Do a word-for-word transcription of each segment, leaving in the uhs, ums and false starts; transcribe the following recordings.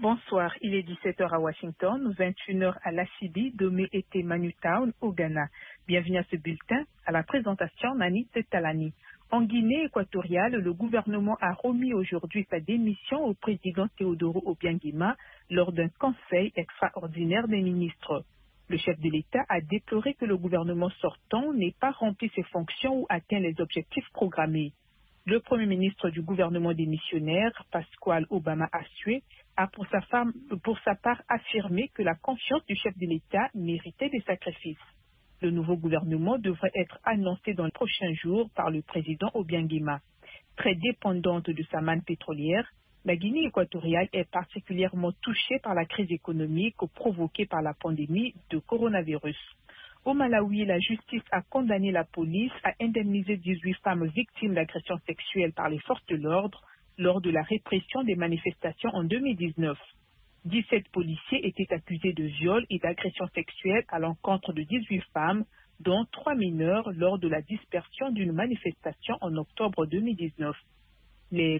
Bonsoir, il est dix-sept heures à Washington, vingt et une heures à Lasibi, Domé et Manitown au Ghana. Bienvenue à ce bulletin, à la présentation Nani Talani. En Guinée équatoriale, le gouvernement a remis aujourd'hui sa démission au président Teodoro Obiang-Nguema lors d'un conseil extraordinaire des ministres. Le chef de l'État a déploré que le gouvernement sortant n'ait pas rempli ses fonctions ou atteint les objectifs programmés. Le premier ministre du gouvernement démissionnaire, Pascual Obama Asue, a pour sa, femme, pour sa part affirmé que la confiance du chef de l'État méritait des sacrifices. Le nouveau gouvernement devrait être annoncé dans les prochains jours par le président Obiang-Nguema. Très dépendante de sa manne pétrolière, la Guinée équatoriale est particulièrement touchée par la crise économique provoquée par la pandémie de coronavirus. Au Malawi, la justice a condamné la police à indemniser dix-huit femmes victimes d'agressions sexuelles par les forces de l'ordre lors de la répression des manifestations en deux mille dix-neuf. dix-sept policiers étaient accusés de viol et d'agressions sexuelles à l'encontre de dix-huit femmes, dont trois mineurs, lors de la dispersion d'une manifestation en octobre deux mille dix-neuf. Les,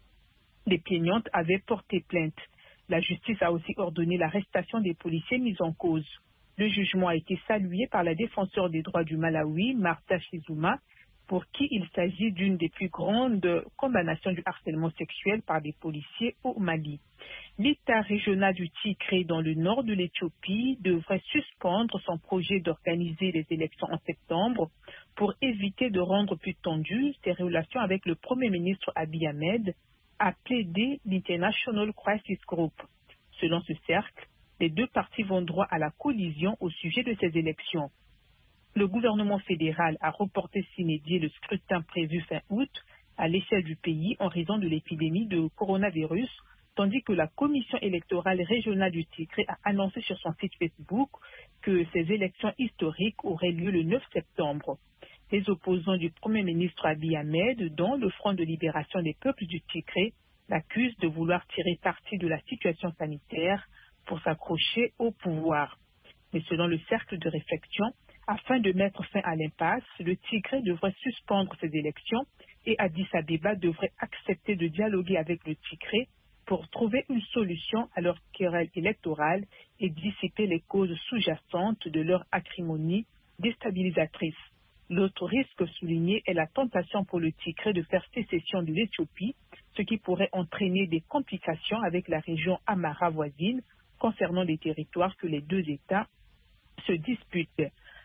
les plaignantes avaient porté plainte. La justice a aussi ordonné l'arrestation des policiers mis en cause. Le jugement a été salué par la défenseure des droits du Malawi, Martha Chizuma, pour qui il s'agit d'une des plus grandes condamnations du harcèlement sexuel par des policiers au Mali. L'État régional du Tigré dans le nord de l'Éthiopie devrait suspendre son projet d'organiser les élections en septembre pour éviter de rendre plus tendues ses relations avec le Premier ministre Abiy Ahmed, a plaidé l'International Crisis Group. Selon ce cercle, les deux parties vont droit à la collision au sujet de ces élections. Le gouvernement fédéral a reporté s'inédier le scrutin prévu fin août à l'échelle du pays en raison de l'épidémie de coronavirus, tandis que la commission électorale régionale du Tigré a annoncé sur son site Facebook que ces élections historiques auraient lieu le neuf septembre. Les opposants du Premier ministre Abiy Ahmed, dont le Front de libération des peuples du Tigré, l'accusent de vouloir tirer parti de la situation sanitaire pour s'accrocher au pouvoir. Mais selon le cercle de réflexion, afin de mettre fin à l'impasse, le Tigré devrait suspendre ses élections et Addis Abeba devrait accepter de dialoguer avec le Tigré pour trouver une solution à leur querelle électorale et dissiper les causes sous-jacentes de leur acrimonie déstabilisatrice. L'autre risque souligné est la tentation pour le Tigré de faire sécession de l'Éthiopie, ce qui pourrait entraîner des complications avec la région Amhara voisine concernant les territoires que les deux États se disputent.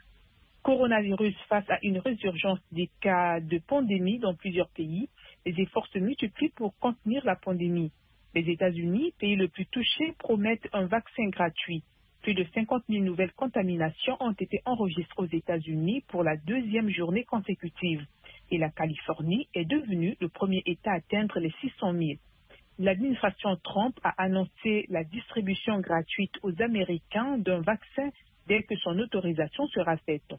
Coronavirus face à une résurgence des cas de pandémie dans plusieurs pays, les efforts se multiplient pour contenir la pandémie. Les États-Unis, pays le plus touché, promettent un vaccin gratuit. Plus de cinquante mille nouvelles contaminations ont été enregistrées aux États-Unis pour la deuxième journée consécutive. Et la Californie est devenue le premier État à atteindre les six cent mille. L'administration Trump a annoncé la distribution gratuite aux Américains d'un vaccin dès que son autorisation sera faite.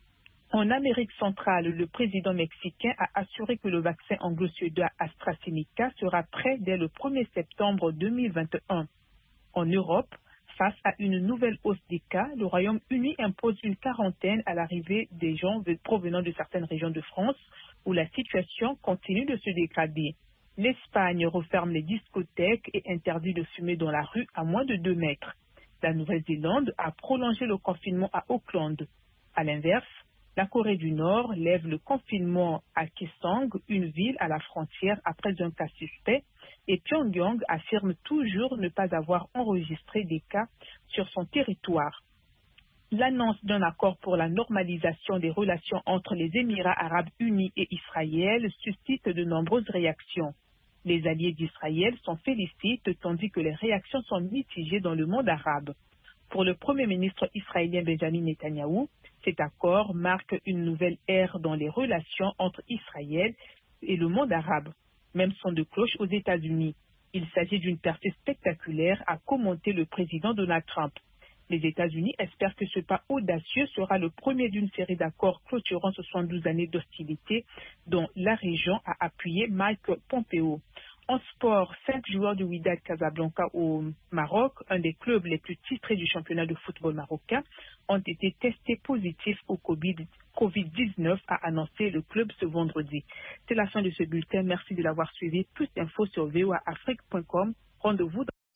En Amérique centrale, le président mexicain a assuré que le vaccin anglo-suédois AstraZeneca sera prêt dès le premier septembre deux mille vingt et un. En Europe, face à une nouvelle hausse des cas, le Royaume-Uni impose une quarantaine à l'arrivée des gens provenant de certaines régions de France où la situation continue de se dégrader. L'Espagne referme les discothèques et interdit de fumer dans la rue à moins de deux mètres. La Nouvelle-Zélande a prolongé le confinement à Auckland. À l'inverse, la Corée du Nord lève le confinement à Kaesong, une ville à la frontière après un cas suspect, et Pyongyang affirme toujours ne pas avoir enregistré des cas sur son territoire. L'annonce d'un accord pour la normalisation des relations entre les Émirats arabes unis et Israël suscite de nombreuses réactions. Les alliés d'Israël s'en félicitent tandis que les réactions sont mitigées dans le monde arabe. Pour le Premier ministre israélien Benjamin Netanyahou, cet accord marque une nouvelle ère dans les relations entre Israël et le monde arabe. Même son de cloche aux États-Unis. Il s'agit d'une percée spectaculaire, a commenté le président Donald Trump. Les États-Unis espèrent que ce pas audacieux sera le premier d'une série d'accords clôturant soixante-douze années d'hostilité dont la région a appuyé Mike Pompeo. En sport, cinq joueurs du Wydad Casablanca au Maroc, un des clubs les plus titrés du championnat de football marocain, ont été testés positifs au covid dix-neuf, a annoncé le club ce vendredi. C'est la fin de ce bulletin. Merci de l'avoir suivi. Plus d'infos sur v o a afrique point com. Rendez-vous dans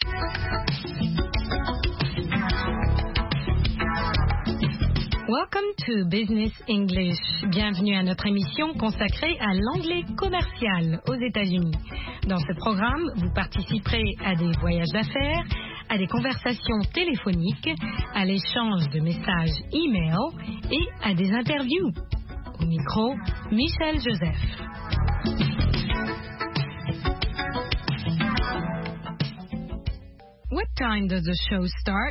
Welcome to Business English. Bienvenue à notre émission consacrée à l'anglais commercial aux États-Unis. Dans ce programme, vous participerez à des voyages d'affaires, à des conversations téléphoniques, à l'échange de messages e-mail et à des interviews. Au micro, Michel Joseph. What time does the show start?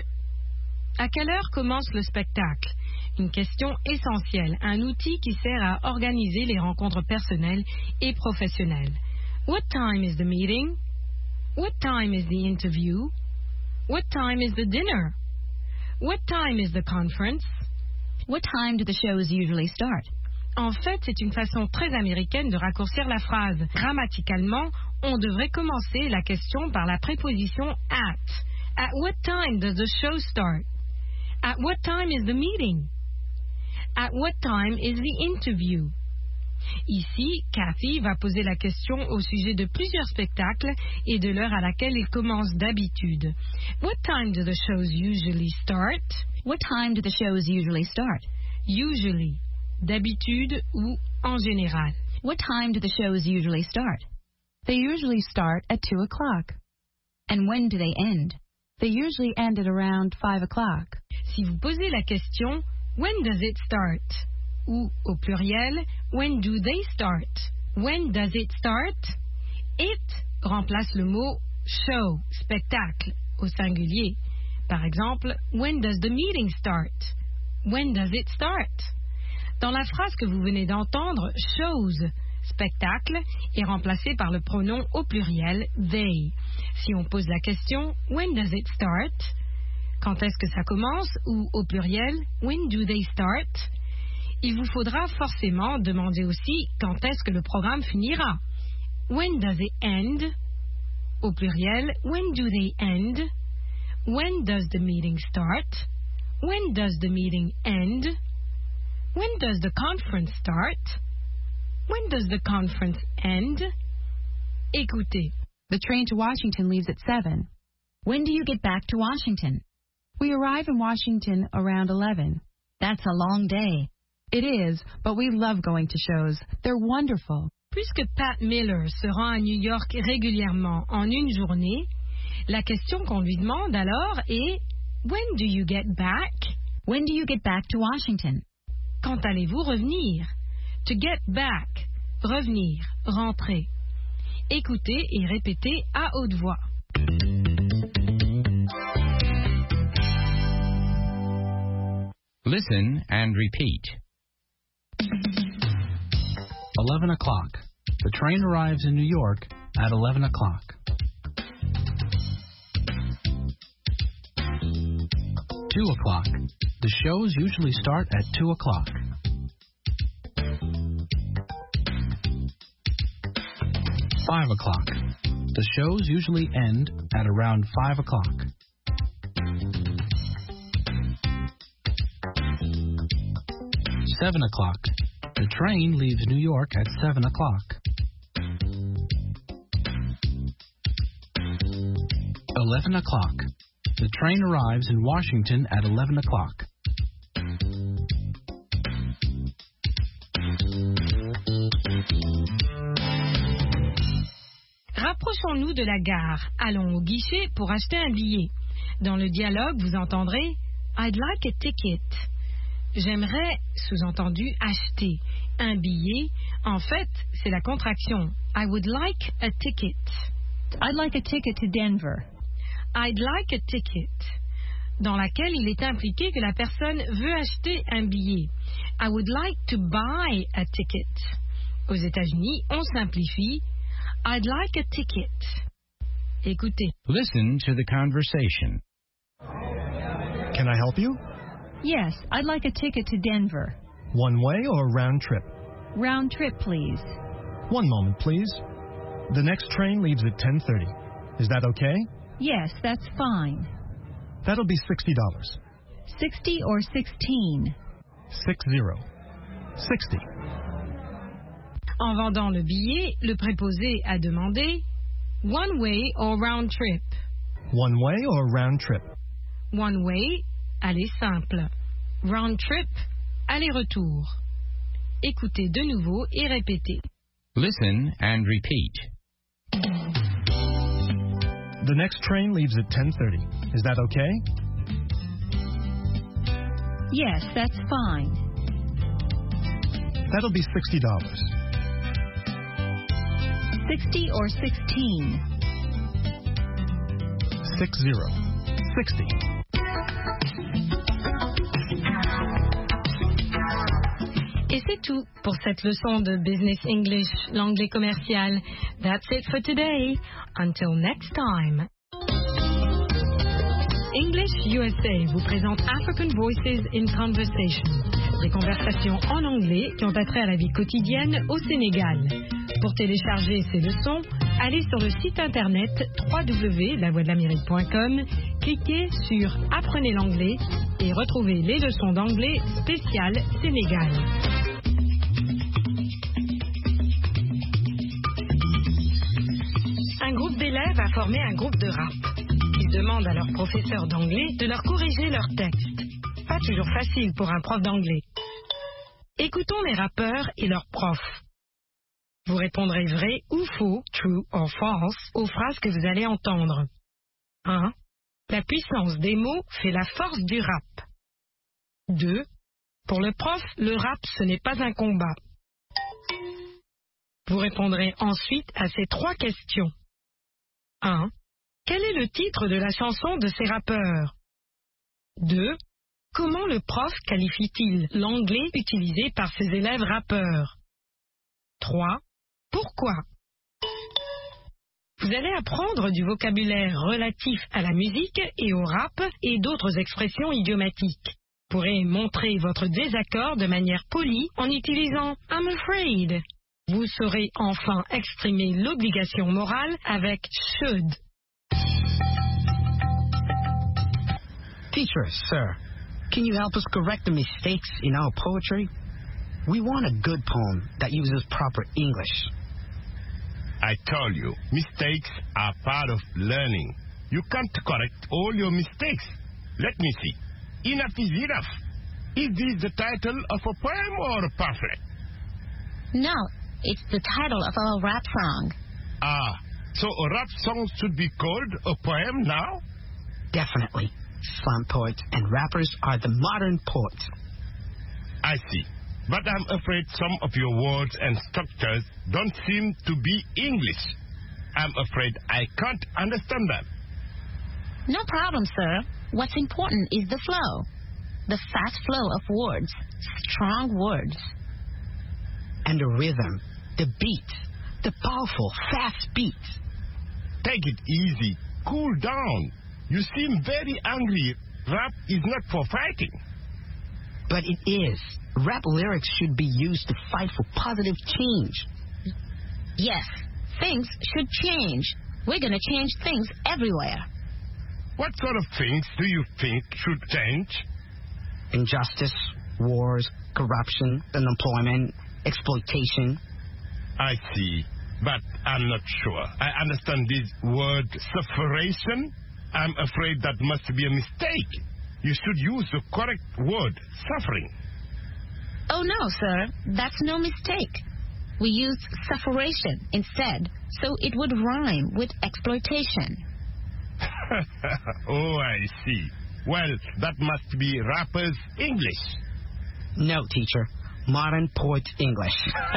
À quelle heure commence le spectacle? Une question essentielle, un outil qui sert à organiser les rencontres personnelles et professionnelles. What time is the meeting? What time is the interview? What time is the dinner? What time is the conference? What time do the shows usually start? En fait, c'est une façon très américaine de raccourcir la phrase. Grammaticalement, on devrait commencer la question par la préposition at. At what time does the show start? At what time is the meeting? At what time is the interview? Ici, Kathy va poser la question au sujet de plusieurs spectacles et de l'heure à laquelle ils commencent d'habitude. What time do the shows usually start? What time do the shows usually start? Usually, d'habitude ou en général. What time do the shows usually start? They usually start at two o'clock. And when do they end? They usually end at around five o'clock. Si vous posez la question, when does it start? Ou, au pluriel, when do they start? When does it start? It remplace le mot show, spectacle, au singulier. Par exemple, when does the meeting start? When does it start? Dans la phrase que vous venez d'entendre, shows, spectacle, est remplacé par le pronom au pluriel they. Si on pose la question, when does it start? Quand est-ce que ça commence? Ou au pluriel, when do they start? Il vous faudra forcément demander aussi quand est-ce que le programme finira. When does it end? Au pluriel, when do they end? When does the meeting start? When does the meeting end? When does the conference start? When does the conference end? Écoutez. The train to Washington leaves at seven. When do you get back to Washington? We arrive in Washington around eleven. That's a long day. It is, but we love going to shows. They're wonderful. Puisque Pat Miller se rend à New York régulièrement en une journée, la question qu'on lui demande alors est When do you get back? When do you get back to Washington? Quand allez-vous revenir? To get back, revenir, rentrer. Écoutez et répétez à haute voix. Listen and repeat. eleven o'clock. The train arrives in New York at eleven o'clock. two o'clock. The shows usually start at two o'clock. five o'clock. The shows usually end at around five o'clock. seven o'clock. The train leaves New York at seven o'clock. eleven o'clock. The train arrives in Washington at eleven o'clock. Rapprochons-nous de la gare. Allons au guichet pour acheter un billet. Dans le dialogue, vous entendrez I'd like a ticket. J'aimerais, sous-entendu, acheter un billet. En fait, c'est la contraction. I would like a ticket. I'd like a ticket to Denver. I'd like a ticket. Dans laquelle il est impliqué que la personne veut acheter un billet. I would like to buy a ticket. Aux États-Unis, on simplifie. I'd like a ticket. Écoutez. Listen to the conversation. Can I help you? Yes, I'd like a ticket to Denver. One way or round trip? Round trip, please. One moment, please. The next train leaves at ten thirty. Is that okay? Yes, that's fine. That'll be sixty dollars. Sixty or sixteen? Six zero. Sixty. En vendant le billet, le préposé a demandé One way or round trip? One way or round trip? One way, aller simple. Round trip, aller-retour. Écoutez de nouveau et répétez. Listen and repeat. The next train leaves at ten thirty. Is that okay? Yes, that's fine. That'll be sixty dollars. Sixty or sixteen? Six zero. Sixty. Et c'est tout pour cette leçon de Business English, l'anglais commercial. That's it for today. Until next time. English U S A vous présente African Voices in Conversation. Des conversations en anglais qui ont attrait à la vie quotidienne au Sénégal. Pour télécharger ces leçons, allez sur le site internet w w w point la voix de l'amérique point com, cliquez sur Apprenez l'anglais et retrouvez les leçons d'anglais spéciales Sénégal. Un groupe d'élèves a formé un groupe de rap. Ils demandent à leur professeur d'anglais de leur corriger leurs textes. Pas toujours facile pour un prof d'anglais. Écoutons les rappeurs et leurs profs. Vous répondrez vrai ou faux, true or false, aux phrases que vous allez entendre. un. La puissance des mots fait la force du rap. deux. Pour le prof, le rap, ce n'est pas un combat. Vous répondrez ensuite à ces trois questions. un. Quel est le titre de la chanson de ces rappeurs? deux. Comment le prof qualifie-t-il l'anglais utilisé par ses élèves rappeurs? trois. Pourquoi? Vous allez apprendre du vocabulaire relatif à la musique et au rap et d'autres expressions idiomatiques. Vous pourrez montrer votre désaccord de manière polie en utilisant « I'm afraid ». Vous saurez enfin exprimer l'obligation morale avec « should ». Teacher, sir, can you help us correct the mistakes in our poetry? We want a good poem that uses proper English. I told you, mistakes are part of learning. You can't correct all your mistakes. Let me see. Enough is enough. Is this the title of a poem or a pamphlet? No, it's the title of our rap song. Ah, so a rap song should be called a poem now? Definitely. Slam poets and rappers are the modern poets. I see. But I'm afraid some of your words and structures don't seem to be English. I'm afraid I can't understand them. No problem, sir. What's important is the flow. The fast flow of words. Strong words. And the rhythm. The beat. The powerful, fast beat. Take it easy. Cool down. You seem very angry. Rap is not for fighting. But it is. Rap lyrics should be used to fight for positive change. Yes, things should change. We're going to change things everywhere. What sort of things do you think should change? Injustice, wars, corruption, unemployment, exploitation. I see, but I'm not sure. I understand this word sufferation. I'm afraid that must be a mistake. You should use the correct word, suffering. Oh, no, sir. That's no mistake. We used sufferation instead, so it would rhyme with exploitation. Oh, I see. Well, that must be rappers' English. No, teacher. Modern poets' English.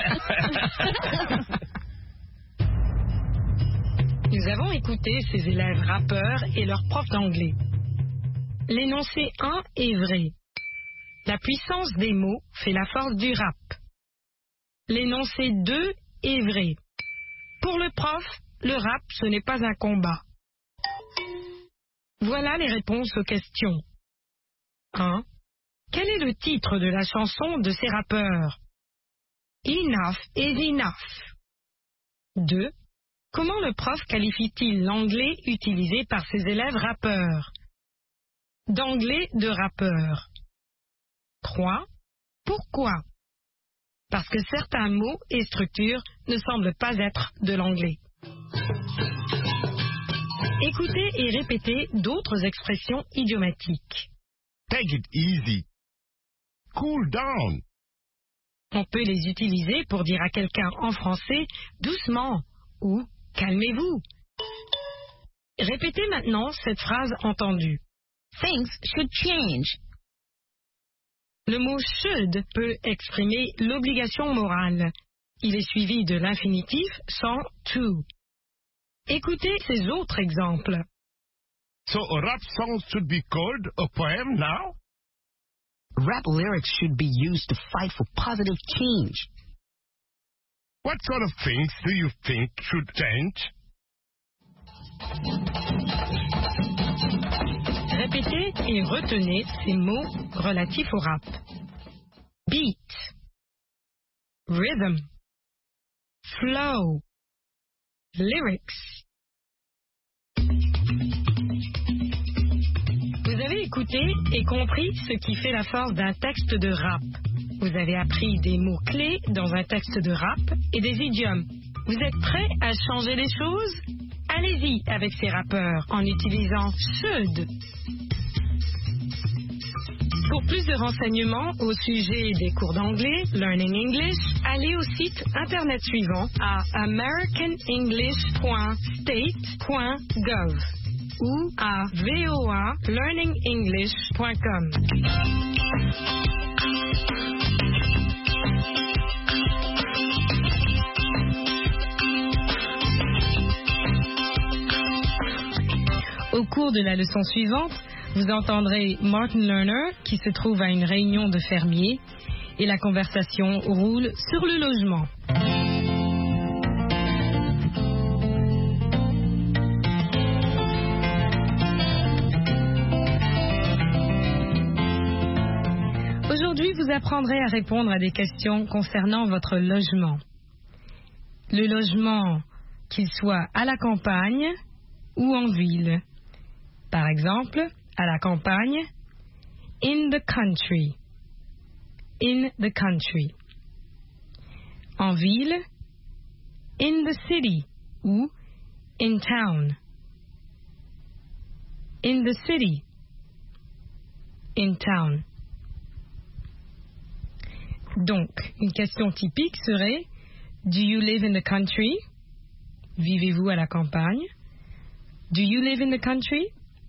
Nous avons écouté ces élèves rappeurs et leurs profs d'anglais. L'énoncé un est vrai. La puissance des mots fait la force du rap. L'énoncé deux est vrai. Pour le prof, le rap, ce n'est pas un combat. Voilà les réponses aux questions. un. Quel est le titre de la chanson de ces rappeurs? Enough is enough. deux. Comment le prof qualifie-t-il l'anglais utilisé par ses élèves rappeurs? D'anglais de rappeur. trois. Pourquoi? Parce que certains mots et structures ne semblent pas être de l'anglais. Écoutez et répétez d'autres expressions idiomatiques. Take it easy. Cool down. On peut les utiliser pour dire à quelqu'un en français « doucement » ou « calmez-vous ». Répétez maintenant cette phrase entendue. Things should change. Le mot should peut exprimer l'obligation morale. Il est suivi de l'infinitif sans to. Écoutez ces autres exemples. So a rap song should be called a poem now? Rap lyrics should be used to fight for positive change. What sort of things do you think should change? Répétez et retenez ces mots relatifs au rap. Beat, rhythm, flow, lyrics. Vous avez écouté et compris ce qui fait la force d'un texte de rap. Vous avez appris des mots-clés dans un texte de rap et des idiomes. Vous êtes prêts à changer les choses? Allez-y avec ces rappeurs en utilisant should. Pour plus de renseignements au sujet des cours d'anglais, Learning English, allez au site internet suivant à american english point state point gov ou à voa learning english point com. Au cours de la leçon suivante, vous entendrez Martin Lerner qui se trouve à une réunion de fermiers et la conversation roule sur le logement. Aujourd'hui, vous apprendrez à répondre à des questions concernant votre logement. Le logement, qu'il soit à la campagne ou en ville. Par exemple, à la campagne, in the country, in the country. En ville, in the city ou in town, in the city, in town. Donc, une question typique serait, do you live in the country? Vivez-vous à la campagne? Do you live in the country?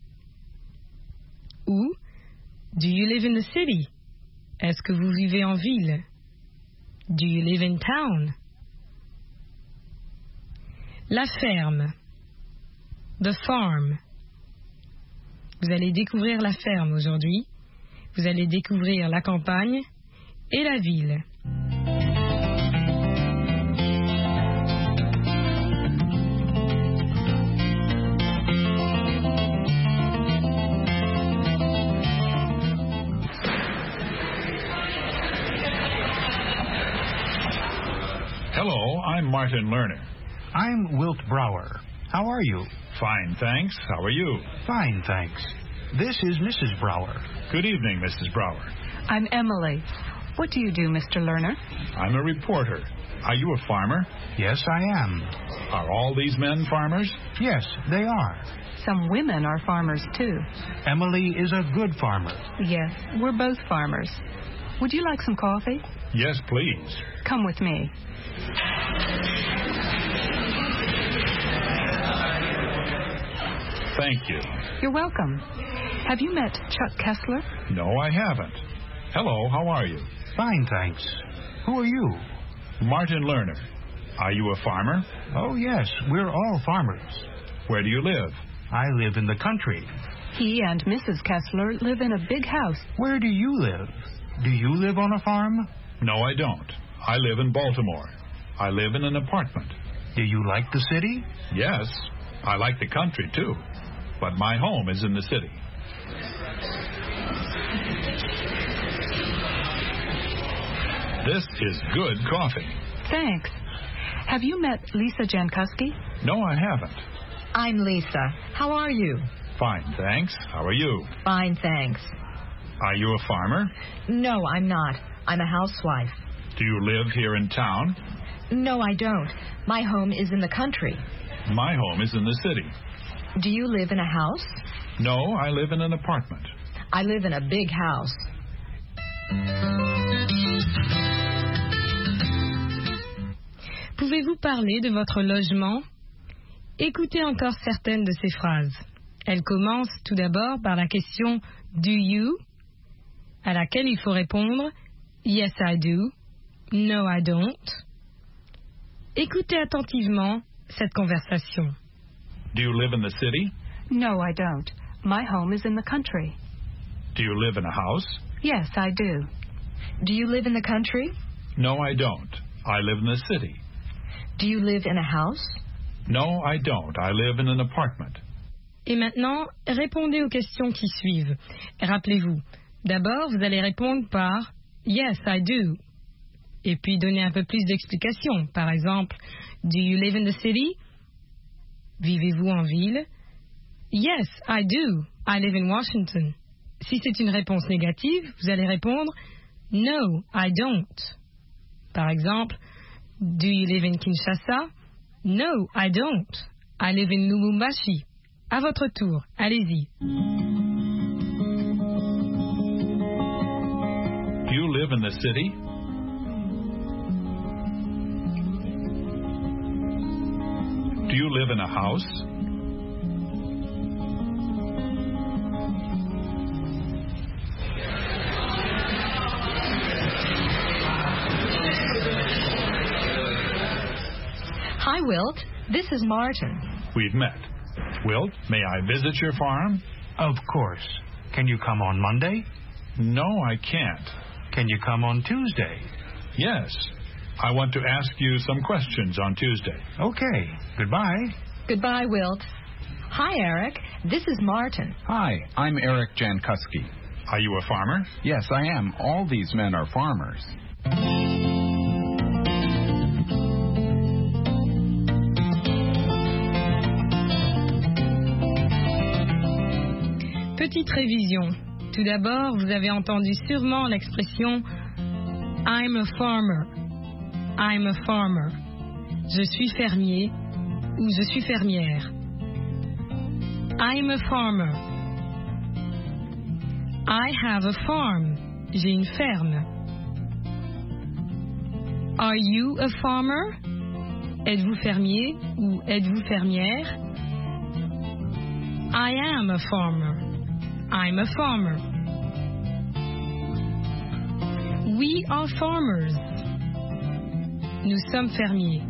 Ou, do you live in the city? Est-ce que vous vivez en ville? Do you live in town? La ferme. The farm. Vous allez découvrir la ferme aujourd'hui. Vous allez découvrir la campagne et la ville. Hello, I'm Martin Lerner. I'm Wilt Brower. How are you? Fine, thanks. How are you? Fine, thanks. This is Missus Brower. Good evening, Missus Brower. I'm Emily. What do you do, Mister Lerner? I'm a reporter. Are you a farmer? Yes, I am. Are all these men farmers? Yes, they are. Some women are farmers, too. Emily is a good farmer. Yes, we're both farmers. Would you like some coffee? Yes, please. Come with me. Thank you. You're welcome. Have you met Chuck Kessler? No, I haven't. Hello, how are you? Fine, thanks. Who are you? Martin Lerner. Are you a farmer? Oh, yes, we're all farmers. Where do you live? I live in the country. He and Missus Kessler live in a big house. Where do you live? Do you live on a farm? No, I don't. I live in Baltimore. I live in an apartment. Do you like the city? Yes, I like the country, too. But my home is in the city. This is good coffee. Thanks. Have you met Lisa Jankowski? No, I haven't. I'm Lisa. How are you? Fine, thanks. How are you? Fine, thanks. Are you a farmer? No, I'm not. I'm a housewife. Do you live here in town? No, I don't. My home is in the country. My home is in the city. Do you live in a house? No, I live in an apartment. I live in a big house. Pouvez-vous parler de votre logement? Écoutez encore certaines de ces phrases. Elles commencent tout d'abord par la question « Do you ?», à laquelle il faut répondre « Yes, I do »,« No, I don't ». Écoutez attentivement cette conversation. Do you live in the city? No, I don't. My home is in the country. Do you live in a house? Yes, I do. Do you live in the country? No, I don't. I live in the city. Do you live in a house? No, I don't. I live in an apartment. Et maintenant, répondez aux questions qui suivent. Rappelez-vous, d'abord, vous allez répondre par « Yes, I do ». Et puis donner un peu plus d'explications. Par exemple, « Do you live in the city ?» Vivez-vous en ville? Yes, I do. I live in Washington. Si c'est une réponse négative, vous allez répondre No, I don't. Par exemple, Do you live in Kinshasa? No, I don't. I live in Lubumbashi. À votre tour, allez-y. Do you live in the city? Do you live in a house? Hi, Wilt. This is Martin. We've met. Wilt, may I visit your farm? Of course. Can you come on Monday? No, I can't. Can you come on Tuesday? Yes. I want to ask you some questions on Tuesday. Okay. Goodbye. Goodbye, Wilt. Hi, Eric. This is Martin. Hi, I'm Eric Jankowski. Are you a farmer? Yes, I am. All these men are farmers. Petite révision. Tout d'abord, vous avez entendu sûrement l'expression I'm a farmer. I'm a farmer. Je suis fermier ou je suis fermière. I'm a farmer. I have a farm. J'ai une ferme. Are you a farmer? Êtes-vous fermier ou êtes-vous fermière? I am a farmer. I'm a farmer. We are farmers. Nous sommes fermiers.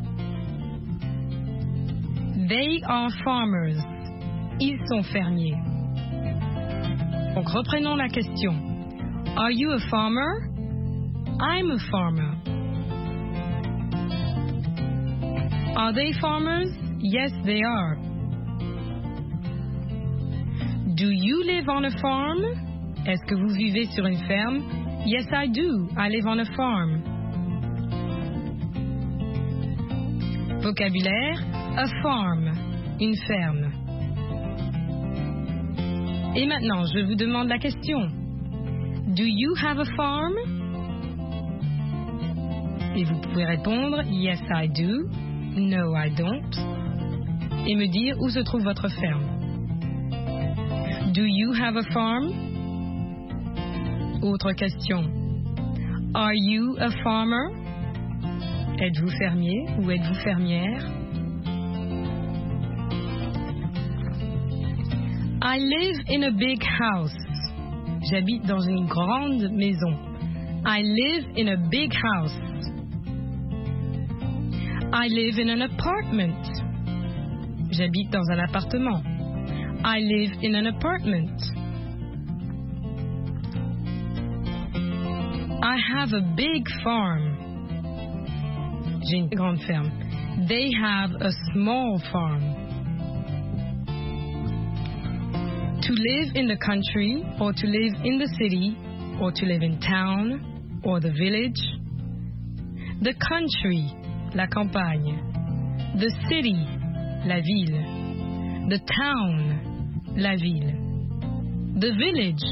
They are farmers. Ils sont fermiers. Donc reprenons la question. Are you a farmer? I'm a farmer. Are they farmers? Yes, they are. Do you live on a farm? Est-ce que vous vivez sur une ferme? Yes, I do. I live on a farm. Vocabulaire, a farm, une ferme. Et maintenant, je vous demande la question. Do you have a farm? Et vous pouvez répondre Yes, I do. No, I don't. Et me dire où se trouve votre ferme. Do you have a farm? Autre question. Are you a farmer? Êtes-vous fermier ou êtes-vous fermière? I live in a big house. J'habite dans une grande maison. I live in a big house. I live in an apartment. J'habite dans un appartement. I live in an apartment. I have a big farm. J'ai une grande ferme. They have a small farm. To live in the country, or to live in the city, or to live in town, or the village. The country, la campagne. The city, la ville. The town, la ville. The village.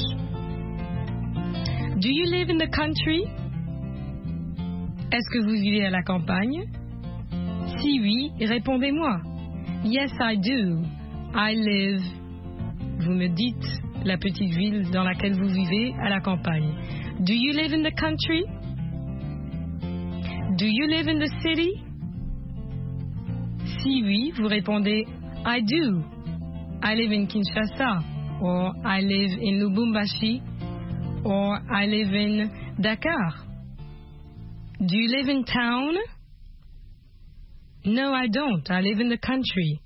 Do you live in the country? Est-ce que vous vivez à la campagne? Si oui, répondez-moi. Yes, I do. I live. Vous me dites la petite ville dans laquelle vous vivez à la campagne. Do you live in the country? Do you live in the city? Si oui, vous répondez I do. I live in Kinshasa, or I live in Lubumbashi, or I live in Dakar. Do you live in town? No, I don't. I live in the country.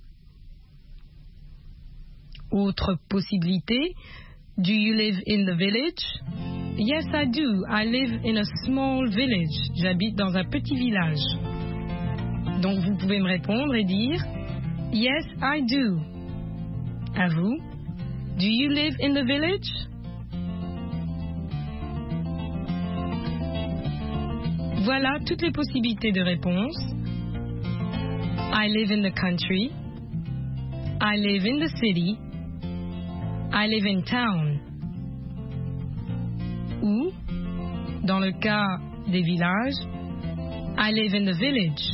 Autre possibilité, do you live in the village? Yes, I do. I live in a small village. J'habite dans un petit village. Donc vous pouvez me répondre et dire Yes, I do. À vous. Do you live in the village? Voilà toutes les possibilités de réponse. I live in the country. I live in the city. I live in town. Ou, dans le cas des villages, I live in the village.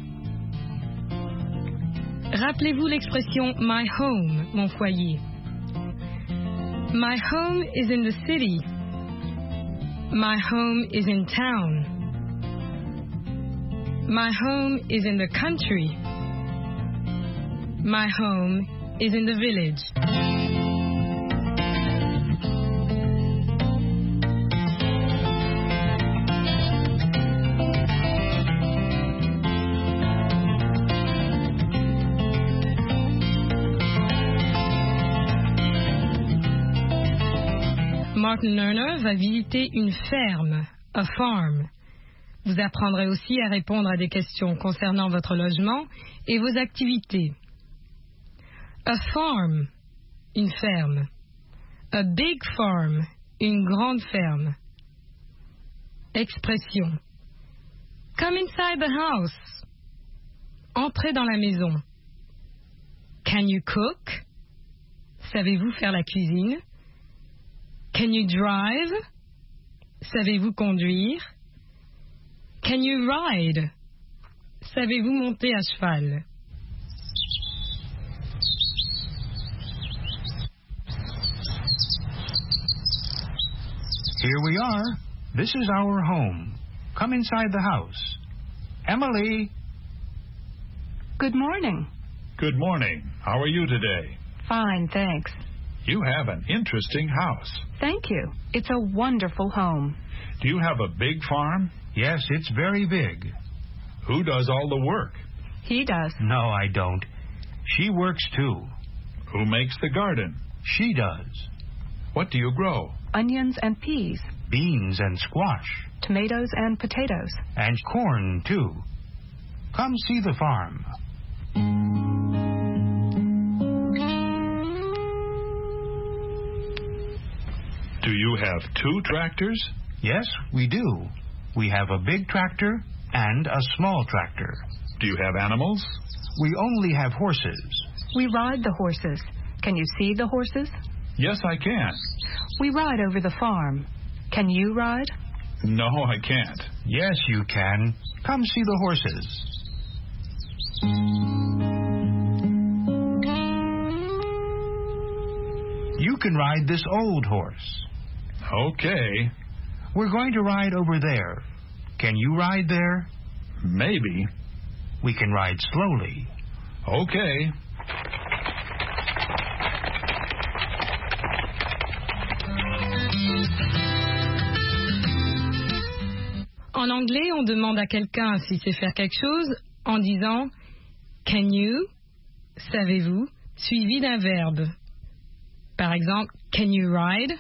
Rappelez-vous l'expression my home, mon foyer. My home is in the city. My home is in town. My home is in the country. My home is in the village. Martin Lerner va visiter une ferme, a farm. Vous apprendrez aussi à répondre à des questions concernant votre logement et vos activités. A farm, une ferme. A big farm, une grande ferme. Expression. Come inside the house. Entrez dans la maison. Can you cook? Savez-vous faire la cuisine? Can you drive? Savez-vous conduire? Can you ride? Savez-vous monter à cheval? Here we are. This is our home. Come inside the house. Emily. Good morning. Good morning. How are you today? Fine, thanks. You have an interesting house. Thank you. It's a wonderful home. Do you have a big farm? Yes, it's very big. Who does all the work? He does. No, I don't. She works too. Who makes the garden? She does. What do you grow? Onions and peas. Beans and squash. Tomatoes and potatoes. And corn, too. Come see the farm. Do you have two tractors? Yes, we do. We have a big tractor and a small tractor. Do you have animals? We only have horses. We ride the horses. Can you see the horses? Yes, I can. We ride over the farm. Can you ride? No, I can't. Yes, you can. Come see the horses. You can ride this old horse. Okay. We're going to ride over there. Can you ride there? Maybe. We can ride slowly. Okay. En anglais, on demande à quelqu'un s'il sait faire quelque chose en disant can you, savez-vous, suivi d'un verbe. Par exemple, can you ride?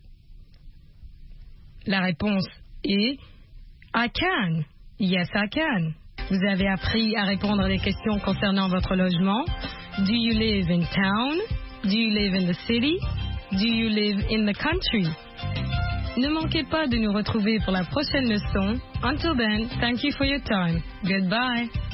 La réponse est I can. Yes, I can. Vous avez appris à répondre à des questions concernant votre logement. Do you live in town? Do you live in the city? Do you live in the country? Ne manquez pas de nous retrouver pour la prochaine leçon. Until then, thank you for your time. Goodbye.